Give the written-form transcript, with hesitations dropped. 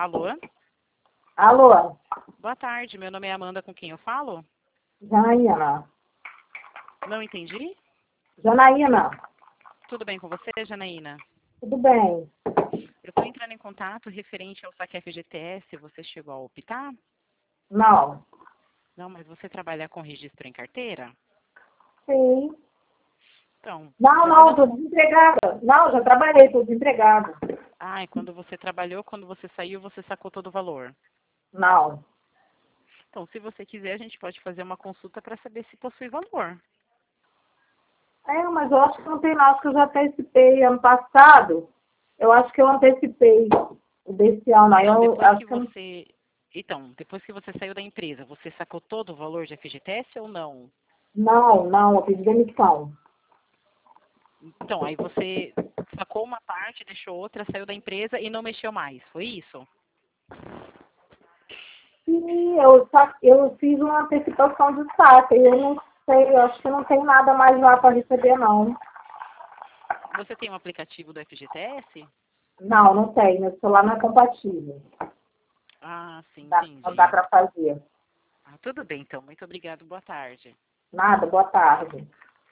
Alô? Alô? Boa tarde, meu nome é Amanda, com quem eu falo? Janaína. Não entendi? Janaína, Tudo bem com você, Janaína? tudo bem? Eu estou entrando em contato referente ao saque FGTS, você chegou a optar? Não. Não, mas você trabalha com registro em carteira? Sim. Então, Não, estou desempregada. Não, já trabalhei, estou desempregada. Ah, e quando você trabalhou, quando você saiu, você sacou todo o valor. Não. Então, se você quiser, a gente pode fazer uma consulta para saber se possui valor. Mas eu acho que não tem não, acho que eu já antecipei ano passado. Eu acho que eu antecipei o desse ano. Aí Então, eu acho que eu depois que você saiu da empresa, você sacou todo o valor de FGTS ou não? não, eu fiz demissão. Então, aí você sacou uma parte, deixou outra, saiu da empresa e não mexeu mais, foi isso? Sim, eu fiz uma antecipação de saque. Eu não sei, eu acho que não tem nada mais lá para receber, não. Você tem um aplicativo do FGTS? Não tem. Meu celular não é compatível. Ah, sim, Não dá entendi. para fazer. Ah, tudo bem, então. Muito obrigado. Boa tarde. Nada, boa tarde.